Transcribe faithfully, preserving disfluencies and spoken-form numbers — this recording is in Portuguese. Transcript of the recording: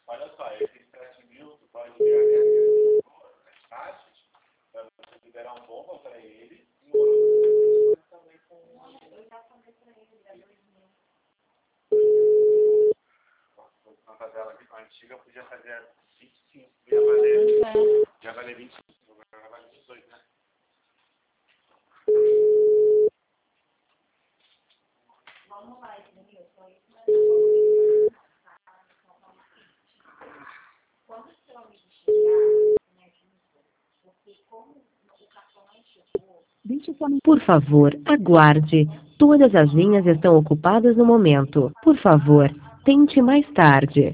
Olha só, esses sete mil, tu pode ver as taxas, para você liberar um bomba para ele, e o outro também com... Eu já falei para ele, é dois mil. Na tabela antiga podia fazer vinte e cinco, ia valer, já valer vinte e cinco, já valer vinte e dois, né? Vamos lá, entendeu? Só isso vai dar quando o seu amigo chegar, né, porque como o cartão não chegou... Por favor, aguarde. Todas as linhas estão ocupadas no momento. Por favor, tente mais tarde.